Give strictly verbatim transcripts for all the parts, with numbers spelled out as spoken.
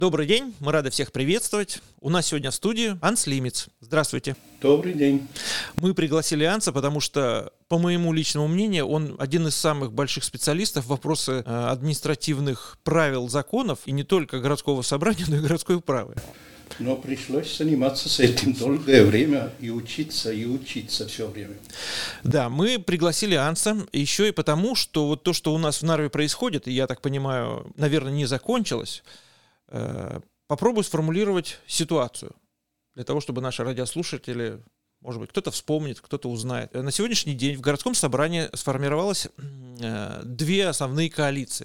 Добрый день, мы рады всех приветствовать. У нас сегодня в студии Анс Лимиц. Здравствуйте. Добрый день. Мы пригласили Анса, потому что, по моему личному мнению, он один из самых больших специалистов в вопросы э, административных правил, законов, и не только городского собрания, но и городской управы. Но пришлось заниматься с этим долгое время и учиться, и учиться все время. Да, мы пригласили Анса еще и потому, что вот то, что у нас в Нарве происходит, и я так понимаю, наверное, не закончилось, попробую сформулировать ситуацию для того, чтобы наши радиослушатели, может быть, кто-то вспомнит, кто-то узнает. На сегодняшний день в городском собрании сформировалось две основные коалиции.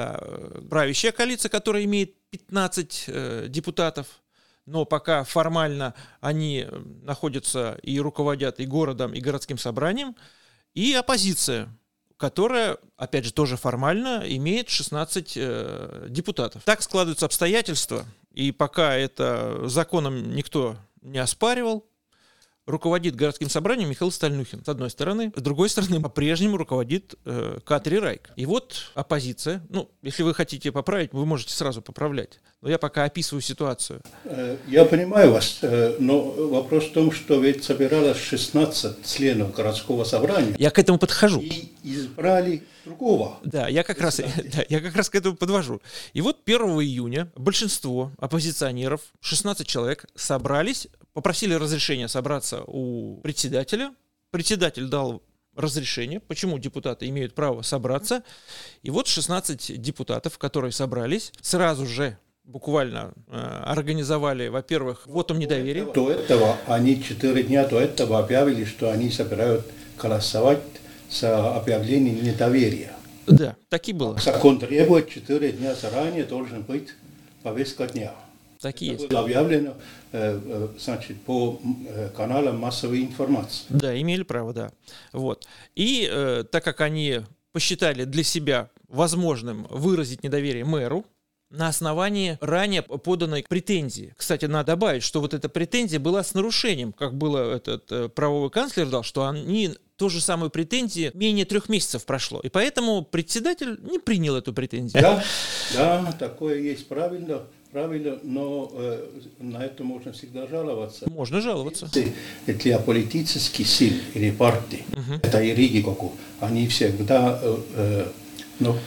Это правящая коалиция, которая имеет пятнадцать депутатов, но пока формально они находятся и руководят и городом, и городским собранием, и оппозиция, которая, опять же, тоже формально имеет шестнадцать э, депутатов. Так складываются обстоятельства, и пока это законом никто не оспаривал, руководит городским собранием Михаил Стальнухин, с одной стороны. С другой стороны, по-прежнему руководит э, Катри Райк. И вот оппозиция, ну, если вы хотите поправить, вы можете сразу поправлять. Но я пока описываю ситуацию. Я понимаю вас, но вопрос в том, что ведь собиралось шестнадцать членов городского собрания. Я к этому подхожу. И избрали другого. Да, я как раз, да, я как раз к этому подвожу. И вот первого июня большинство оппозиционеров, шестнадцать человек, собрались, попросили разрешения собраться у председателя. Председатель дал разрешение, почему депутаты имеют право собраться. И вот шестнадцать депутатов, которые собрались, сразу же буквально э, организовали, во-первых, вотум недоверия. До этого они четыре дня до этого объявили, что они собирают голосовать за объявление недоверия. Да, так и было. Закон требует, четыре дня заранее должен быть повестка дня. Так и Это есть. было объявлено э, значит, по каналам массовой информации. Да, имели право, да. Вот. И э, так как они посчитали для себя возможным выразить недоверие мэру, на основании ранее поданной претензии. Кстати, надо добавить, что вот эта претензия была с нарушением, как было этот э, правовой канцлер дал, что они ту же самую претензию менее трех месяцев прошло. И поэтому председатель не принял эту претензию. Да, да, такое есть правильно, правильно, но э, на это можно всегда жаловаться. Можно жаловаться. Для политических сил или партий, uh-huh. это и Riigikogu, они всегда э, э, ну,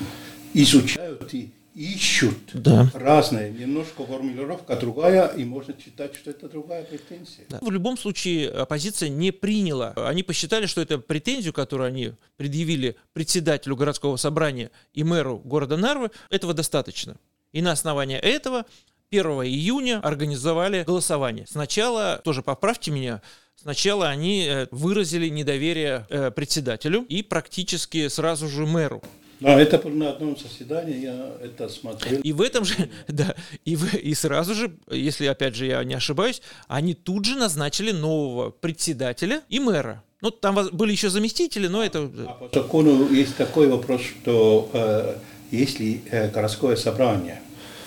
изучают и ищут да. разные, немножко формулировка другая, и можно считать, что это другая претензия. Да. В любом случае оппозиция не приняла. Они посчитали, что эту претензию, которую они предъявили председателю городского собрания и мэру города Нарвы, этого достаточно. И на основании этого первого июня организовали голосование. Сначала, тоже поправьте меня, сначала они выразили недоверие председателю и практически сразу же мэру. Да, это было на одном заседании, я это смотрел. И в этом же, да, и, в, и сразу же, если, опять же, я не ошибаюсь, они тут же назначили нового председателя и мэра. Ну, там были еще заместители, но это... А по закону есть такой вопрос, что э, если э, городское собрание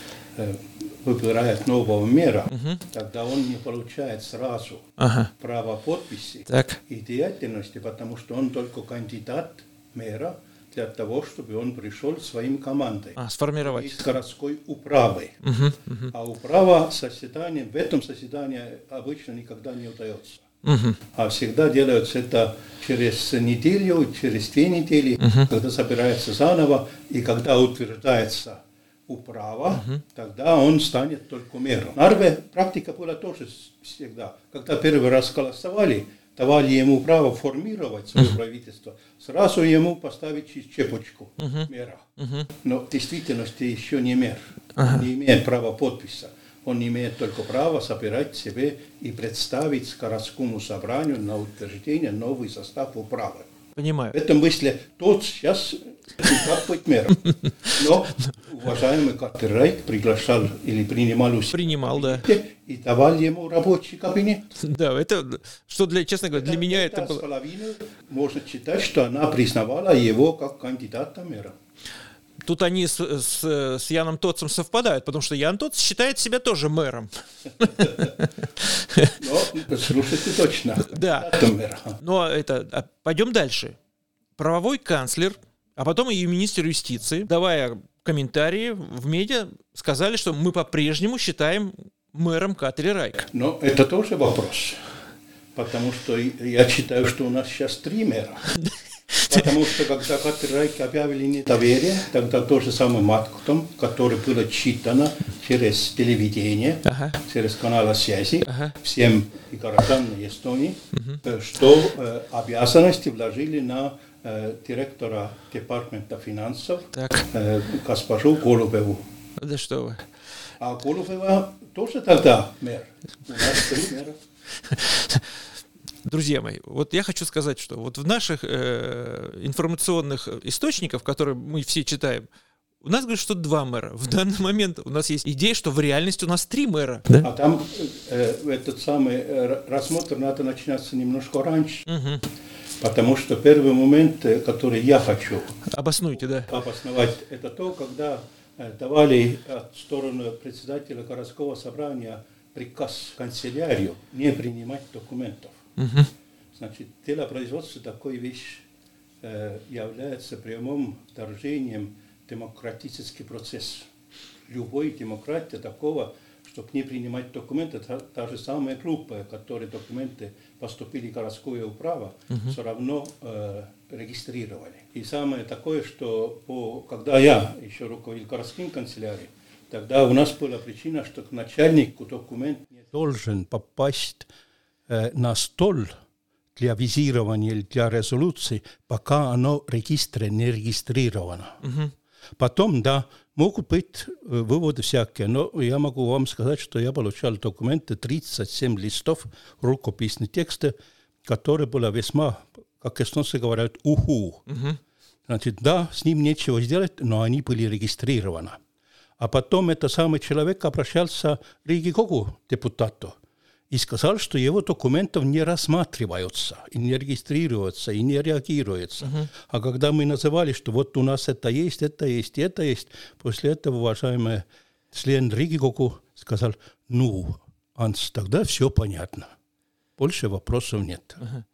э, выбирает нового мэра, угу. тогда он не получает сразу ага. право подписи так. и деятельности, потому что он только кандидат мэра, для того, чтобы он пришел своим командой. А, сформировать. Из городской управы. Uh-huh, uh-huh. А управа заседания, в этом заседании обычно никогда не удается. Uh-huh. А всегда делается это через неделю, через две недели, uh-huh. когда собирается заново, и когда утверждается управа, uh-huh. тогда он станет только мэром. В Нарве практика была тоже всегда. Когда первый раз голосовали, давали ему право формировать свое uh-huh. правительство, сразу ему поставить чепочку uh-huh. мэра. Uh-huh. Но в действительности еще не мэр. Uh-huh. Он не имеет права подписи. Он имеет только право собирать себе и представить городскому собранию на утверждение новый состав управы. Понимаю. В этом смысле тот сейчас как быть мэром. Но уважаемый Катри Райк приглашал или принимал участие. Принимал, да. И давал ему рабочий кабинет. Да, это, что для, честно говоря, для это, меня это, это было... половину можно считать, что она признавала его как кандидата мэра. Тут они с, с, с Яном Тотцем совпадают, потому что Ян Тотц считает себя тоже мэром. Но, слушайте точно. Да. Но это, пойдем дальше. Правовой канцлер, а потом и министр юстиции, давая комментарии в медиа сказали, что мы по-прежнему считаем мэром Катри Райка. Но это тоже вопрос. Потому что я считаю, что у нас сейчас три мэра. Потому что когда Катри Райке объявили недоверие, тогда то же самое Маткутом, который был отчитано через телевидение, ага. через каналы связи, ага. всем горожанам Эстонии, угу. что э, обязанности вложили на э, директора департамента финансов э, госпожу Голубеву. Да что вы. А Голубева тоже тогда мэр. У нас три мэра. Друзья мои, вот я хочу сказать, что вот в наших э, информационных источниках, которые мы все читаем, у нас говорят, что два мэра. В данный момент у нас есть идея, что в реальности у нас три мэра. Да? А там э, этот самый э, рассмотр надо начинаться немножко раньше. Угу. Потому что первый момент, который я хочу Обоснуйте, да. обосновать, это то, когда э, давали от стороны председателя городского собрания приказ канцелярию не принимать документов. Угу. Значит, делопроизводство такой вещь э, является прямым вторжением в демократический процесс. Любой демократия такого, чтобы не принимать документы, та, та же самая группа, которые документы поступили в городское управо, угу. все равно э, регистрировали. И самое такое, что по, когда я еще руководил городским канцелярией, тогда у нас была причина, что к начальнику документ не должен попасть на стол для визирования или для резолюции, пока оно в регистре не регистрировано. Угу. Потом, да, могут быть выводы всякие, но я могу вам сказать, что я получал документы, тридцать семь листов, рукописные тексты, которые были весьма, как эстонцы говорят, уху. Угу. Значит, да, с ним нечего сделать, но они были регистрированы. А потом этот самый человек обращался к Riigikogu депутату и сказал, что его документов не рассматриваются, и не регистрируются, и не реагируются. Uh-huh. А когда мы называли, что вот у нас это есть, это есть, это есть, после этого уважаемый член Riigikogu сказал, ну, Анс, тогда все понятно. Больше вопросов нет. Uh-huh.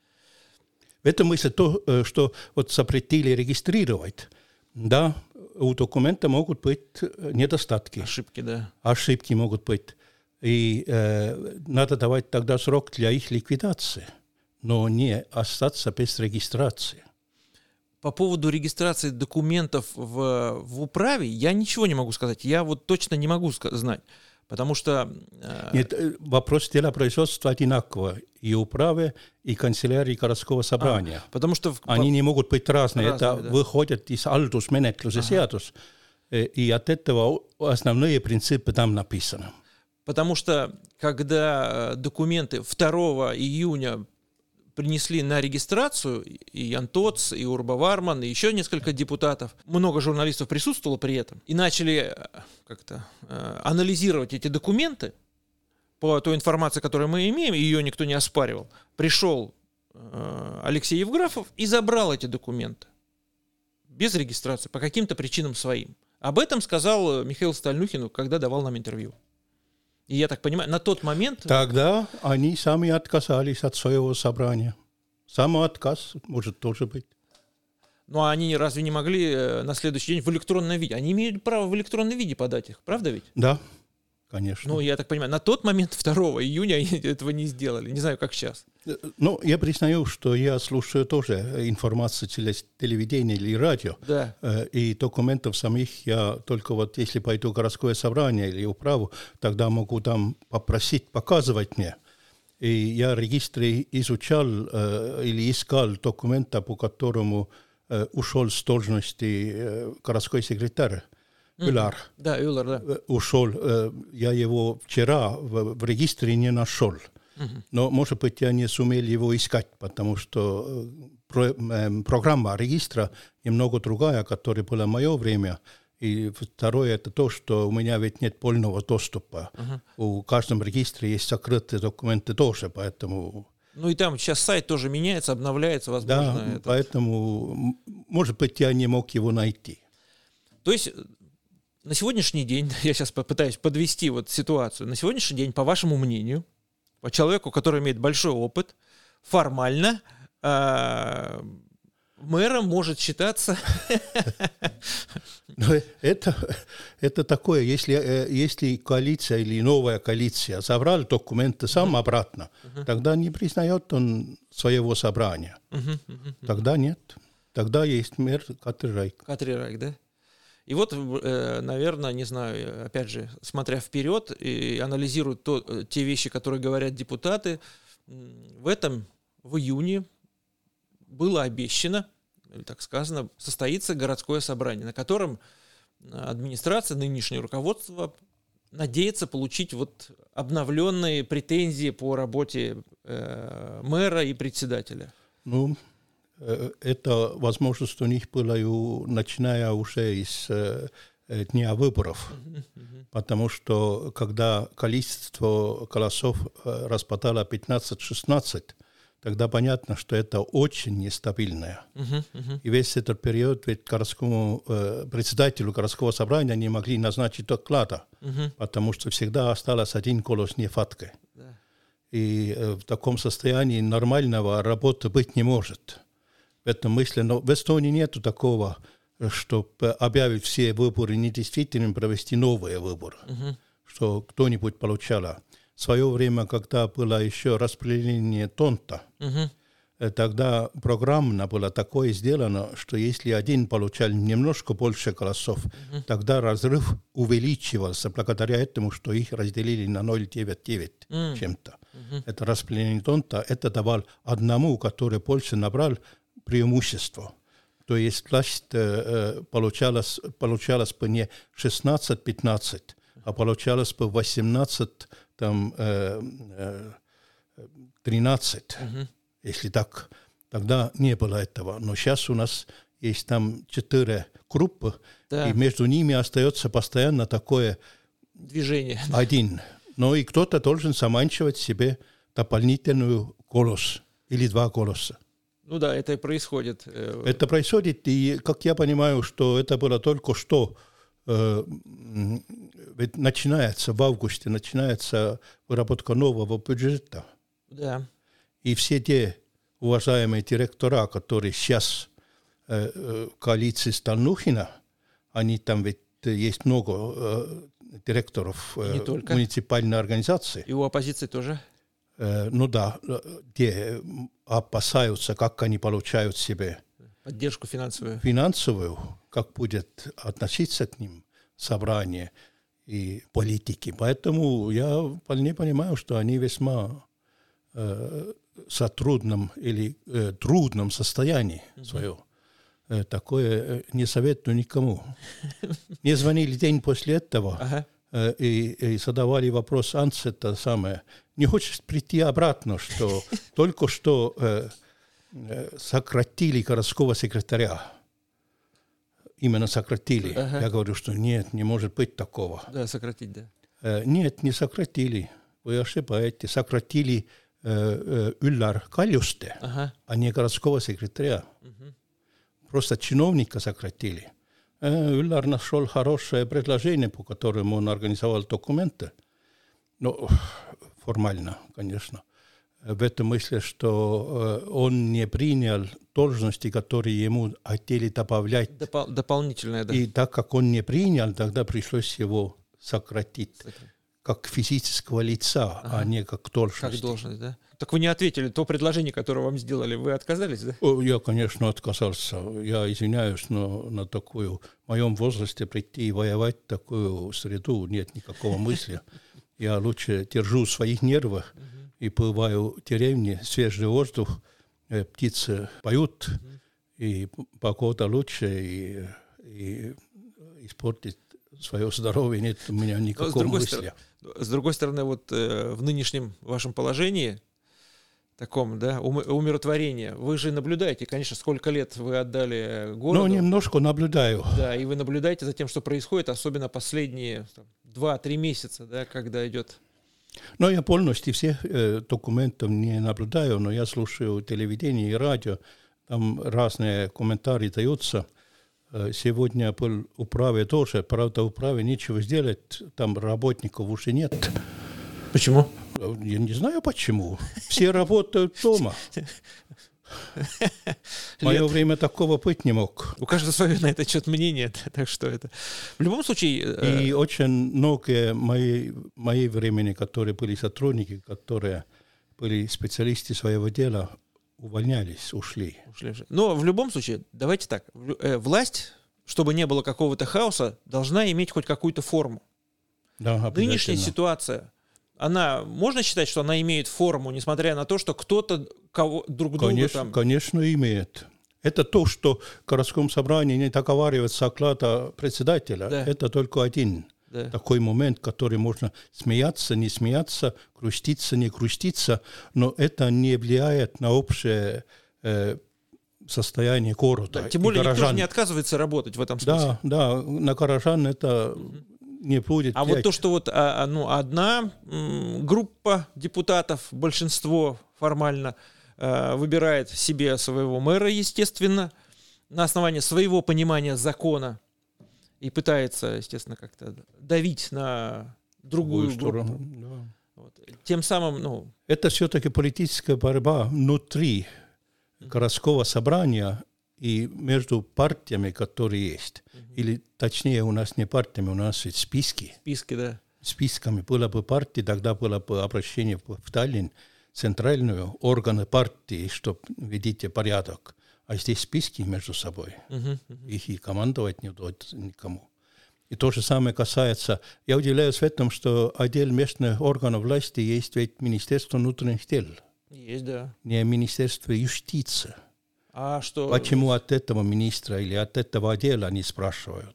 В этом смысле то, что вот запретили регистрировать, да, у документа могут быть недостатки. Ошибки, да. Ошибки могут быть. И э, надо давать тогда срок для их ликвидации, но не остаться без регистрации. По поводу регистрации документов в, в управе я ничего не могу сказать. Я вот точно не могу ска- знать, потому что... Э... Нет, вопрос делопроизводства одинаково и управе, и канцелярии городского собрания. А, потому что... Они не могут быть разные. разные Это да. выходит из haldusmenetluse seadus, и от этого основные принципы там написаны. Потому что, когда документы второго июня принесли на регистрацию, и Ян Тоц, и Урба Варман, и еще несколько депутатов, много журналистов присутствовало при этом, и начали как-то анализировать эти документы по той информации, которую мы имеем, и ее никто не оспаривал, пришел Алексей Евграфов и забрал эти документы без регистрации, по каким-то причинам своим. Об этом сказал Михаил Стальнухин, когда давал нам интервью. И я так понимаю, на тот момент... Тогда они сами отказались от своего собрания. Самоотказ может тоже быть. Ну, а они разве не могли на следующий день в электронном виде? Они имеют право в электронном виде подать их, правда ведь? Да, конечно. Ну, я так понимаю, на тот момент второго июня они этого не сделали. Не знаю, как сейчас. Ну, я признаю, что я слушаю тоже информацию через телевидение или радио. Да. И документов самих я только вот если пойду в городское собрание или управу, тогда могу там попросить показывать мне. И я регистры изучал или искал документа, по которому ушел с должности городской секретарь. Ülar. Да, Ülar, да. Ушел. Я его вчера в, в регистре не нашел. Uh-huh. Но, может быть, я не сумел его искать, потому что про, э, программа регистра немного другая, которая была в мое время. И второе, это то, что у меня ведь нет полного доступа. Uh-huh. У каждом регистре есть закрытые документы тоже, поэтому... Ну и там сейчас сайт тоже меняется, обновляется, возможно. Да, этот... поэтому, может быть, я не мог его найти. То есть... На сегодняшний день, я сейчас попытаюсь подвести вот ситуацию, на сегодняшний день, по вашему мнению, по человеку, который имеет большой опыт, формально э, мэром может считаться Но это, это такое, если, если коалиция или новая коалиция забрала документы сам uh-huh. обратно, uh-huh. тогда не признает он своего собрания. Uh-huh. Uh-huh. Тогда нет. Тогда есть мэр Катри Райк. Катри Райк, да? И вот, наверное, не знаю, опять же, смотря вперед и анализируя то, те вещи, которые говорят депутаты, в этом, в июне было обещано, или так сказано, состоится городское собрание, на котором администрация, нынешнее руководство надеется получить вот обновленные претензии по работе э, мэра и председателя. Ну, это возможность у них была, начиная уже из э, дня выборов, uh-huh, uh-huh. потому что когда количество голосов распадало пятнадцать-шестнадцать, тогда понятно, что это очень нестабильное. Uh-huh, uh-huh. И весь этот период ведь городскому, э, председателю городского собрания не могли назначить доклада, uh-huh. потому что всегда осталось один голос нехваткой. Uh-huh. И э, в таком состоянии нормального работы быть не может. В этом смысле, но в Эстонии нету такого, чтобы объявить все выборы недействительными, провести новые выборы, uh-huh. что кто-нибудь получал. В свое время, когда было еще распределение тонта, uh-huh. тогда программно было такое сделано, что если один получал немножко больше голосов, uh-huh. тогда разрыв увеличивался благодаря этому, что их разделили на ноль целых девять девять uh-huh. чем-то. Uh-huh. Это распределение тонта, это давал одному, который больше набрал, преимущество. То есть власть э, получалась, получалась бы не шестнадцать-пятнадцать, а получалось бы восемнадцать, там, э, э, тринадцать, uh-huh. если так. Тогда не было этого. Но сейчас у нас есть там четыре группы, да. и между ними остается постоянно такое движение. Один. Но и кто-то должен заманчивать себе дополнительную голос или два голоса. Ну да, это и происходит. Это происходит, и, как я понимаю, что это было только что, э, ведь начинается в августе, начинается выработка нового бюджета. Да. И все те уважаемые директора, которые сейчас э, э, в коалиции Стальнухина, они там ведь есть много э, директоров э, муниципальной организации. И у оппозиции тоже? Ну да, те опасаются, как они получают себе поддержку финансовую. Финансовую, как будет относиться к ним собрание и политики. Поэтому я вполне понимаю, что они весьма э, сотрудном или э, трудном состоянии uh-huh. свое. Э, такое не советую никому. Мне звонили день после этого. Uh-huh. И, и задавали вопрос: Анс, это самое, не хочешь прийти обратно, что только что э, э, сократили городского секретаря. Именно сократили. Ага. Я говорю, что нет, не может быть такого. Да, сократить, да. Э, нет, не сократили. Вы ошибаетесь. Сократили э, э, Üllar Kaljuste, ага. а не городского секретаря. Угу. Просто чиновника сократили. Üllar нашел хорошее предложение, по которому он организовал документы. Ну, формально, конечно. В этом смысле, что он не принял должности, которые ему хотели добавлять. Допол- дополнительное, да. И так как он не принял, тогда пришлось его сократить. Сократить. Как физического лица, ага. а не как должность. Как должность, да? Так вы не ответили, то предложение, которое вам сделали, вы отказались, да? Я, конечно, отказался. Я извиняюсь, но на такую, в моем возрасте прийти и воевать в такую среду нет никакого мысли. Я лучше держу своих нервов и бываю в деревне, свежий воздух, птицы поют, и погода лучше, и, и испортить свое здоровье нет у меня никакого мысли. С другой стороны, вот э, в нынешнем вашем положении, таком, да, умиротворения, вы же наблюдаете, конечно, сколько лет вы отдали городу. Ну, немножко наблюдаю. Да, и вы наблюдаете за тем, что происходит, особенно последние два-три месяца, да, когда идет... Ну, я полностью всех э, документов не наблюдаю, но я слушаю телевидение и радио, там разные комментарии даются. Сегодня был управе тоже, правда, управе нечего сделать, там работников уже нет. Почему? Я не знаю почему. Все работают дома. В мое время такого быть не мог. У каждого свое на этот счет мнение, так что это... В любом случае... И очень многие мои, мои времени, которые были сотрудники, которые были специалисты своего дела, увольнялись, ушли. ушли. Но в любом случае, давайте так, власть, чтобы не было какого-то хаоса, должна иметь хоть какую-то форму. Да, нынешняя ситуация, она, можно считать, что она имеет форму, несмотря на то, что кто-то кого, друг друга конечно, там... Конечно, имеет. Это то, что в городском собрании не договаривается оклада председателя. Да. Это только один да. такой момент, который можно смеяться, не смеяться, груститься, не груститься, но это не влияет на общее э, состояние города. Да, тем более никто же не отказывается работать в этом смысле. Да, да, на горожан это... не будет. А вот то, что вот а, ну, одна м, группа депутатов, большинство формально э, выбирает себе своего мэра, естественно, на основании своего понимания закона и пытается, естественно, как-то давить на другую группу. Да. Вот. Тем самым, ну... Это все-таки политическая борьба внутри городского собрания и между партиями, которые есть. Uh-huh. Или, точнее, у нас не партиями, у нас есть списки. Списки, да. Списками. Было бы партия, тогда было бы обращение в Таллин, центральную органы партии, чтобы ведите порядок. А здесь списки между собой. Uh-huh. Uh-huh. Их и командовать не удается никому. И то же самое касается... Я удивляюсь в этом, что отдел местных органов власти есть ведь Министерство внутренних дел. Есть, да. Не Министерство юстиции. А что... Почему от этого министра или от этого отдела они спрашивают?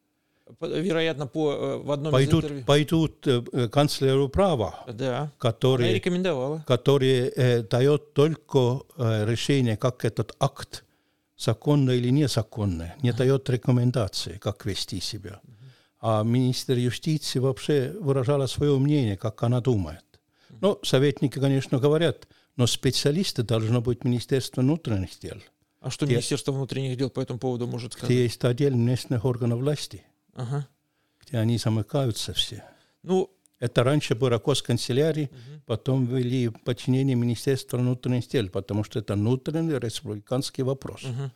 Вероятно, по, в одном пойдут, из интервью. Пойдут э, канцлеру права, да. который, Она рекомендовала. который э, дает только э, решение, как этот акт законный или незаконный, не дает рекомендации, как вести себя. А министр юстиции вообще выражала свое мнение, как она думает. Ну, советники, конечно, говорят, но специалисты должно быть Министерство внутренних дел. А что где, Министерство внутренних дел по этому поводу может сказать? Где есть отдел местных органов власти, ага. где они замыкаются все. Ну, это раньше было госканцелярии, угу. потом ввели подчинение Министерства внутренних дел, потому что это внутренний республиканский вопрос. Угу.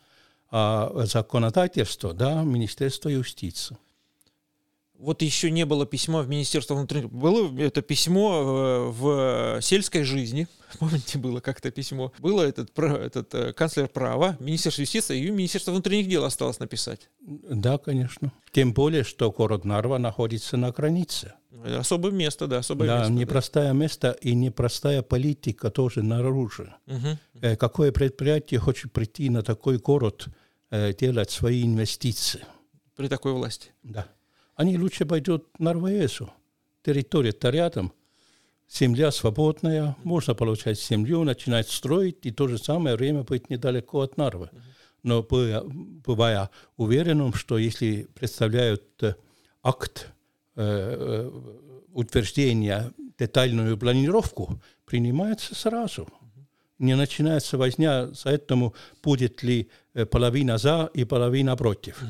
А законодательство, да, Министерство юстиции. Вот еще не было письма в Министерство внутренних дел. Было это письмо в сельской жизни. Помните, было как-то письмо. Было этот, этот канцлер права, Министерство юстиции и Министерство внутренних дел осталось написать. Да, конечно. Тем более, что город Нарва находится на границе. Особое место, да, особое да, место. Непростое да. место и непростая политика тоже наружу. Угу. Какое предприятие хочет прийти на такой город, делать свои инвестиции? При такой власти? Да. Они лучше пойдут в Нарваесу. Территория-то рядом, земля свободная, можно получать землю, начинать строить, и в то же самое время быть недалеко от Нарвы. Но бывая уверенным, что если представляют акт э, утверждения, детальную планировку, принимается сразу. Не начинается возня за этому, будет ли половина за и половина против.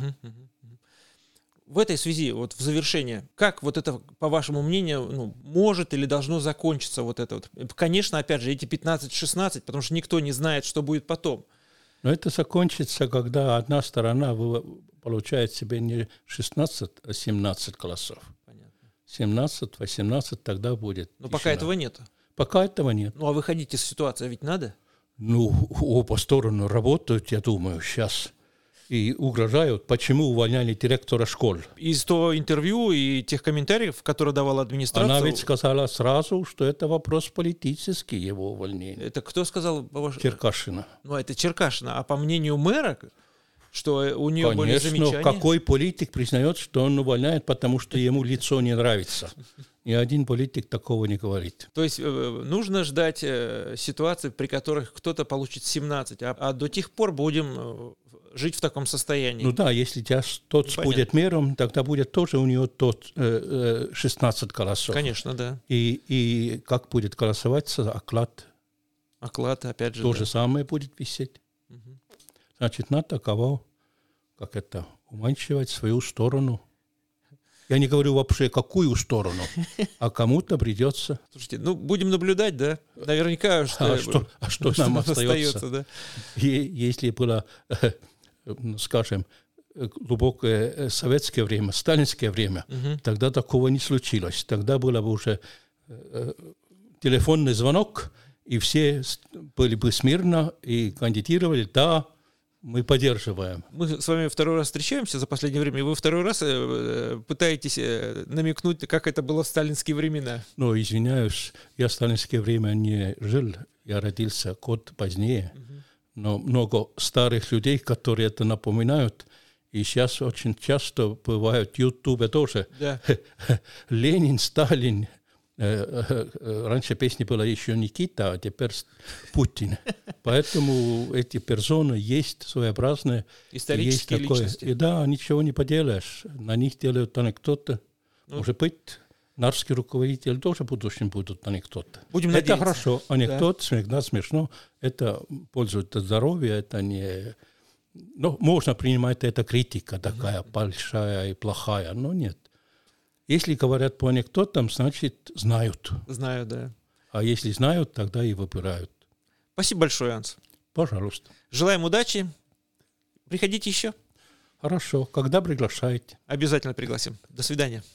В этой связи, вот в завершение, как вот это, по вашему мнению, ну, может или должно закончиться вот это вот? Конечно, опять же, эти пятнадцать-шестнадцать, потому что никто не знает, что будет потом. Но это закончится, когда одна сторона получает себе не шестнадцать, а семнадцать голосов. Понятно. семнадцать-восемнадцать тогда будет. Но пока этого нет. Пока этого нет. Ну, а выходить из ситуации ведь надо? Ну, оба стороны работают, я думаю, сейчас. И угрожают, почему увольняли директора школ. Из того интервью и тех комментариев, которые давала администрация... Она ведь сказала сразу, что это вопрос политический, его увольнения. Это кто сказал? Черкашина. Ну, это Черкашина. А по мнению мэра, что у нее Конечно, были замечания... Конечно, какой политик признает, что он увольняет, потому что ему лицо не нравится? Ни один политик такого не говорит. То есть э, нужно ждать э, ситуации, при которых кто-то получит семнадцать, а, а до тех пор будем... Э, жить в таком состоянии. Ну да, если тот ну, будет мэром, тогда будет тоже у него тот э, шестнадцать голосов. Конечно, да. И, и как будет голосоваться оклад? Оклад, опять же. То да. же самое будет висеть. Угу. Значит, надо кого, как это, уманчивать в свою сторону. Я не говорю вообще, какую сторону, а кому-то придется. Слушайте, ну, будем наблюдать, да? Наверняка, что, а что, а что, что нам остается? остается да? И, если было, скажем, глубокое советское время, сталинское время, угу. тогда такого не случилось. Тогда был бы уже телефонный звонок, и все были бы смирно и кандидировали, да, мы поддерживаем. Мы с вами второй раз встречаемся за последнее время, и вы второй раз пытаетесь намекнуть, как это было в сталинские времена. Ну, извиняюсь, я в сталинское время не жил, я родился год позднее, угу. но много старых людей, которые это напоминают, и сейчас очень часто бывают в Ютубе тоже. Да. Ленин, Сталин. Раньше песни была еще Никита, а теперь Путин. Поэтому эти персоны есть своеобразные. Исторические есть такое. личности. И да, ничего не поделаешь. На них делают анекдоты. Ну, может быть, нарский руководитель тоже в будущем будут анекдоты. Будем это надеяться. Хорошо. Анекдот да. всегда смешно. Это пользуется здоровью, это не... Ну, можно принимать, это критика такая mm-hmm. большая и плохая, но нет. Если говорят по анекдотам, значит, знают. Знают, да. А если знают, тогда и выбирают. Спасибо большое, Анс. Пожалуйста. Желаем удачи. Приходите еще. Хорошо. Когда приглашаете? Обязательно пригласим. До свидания.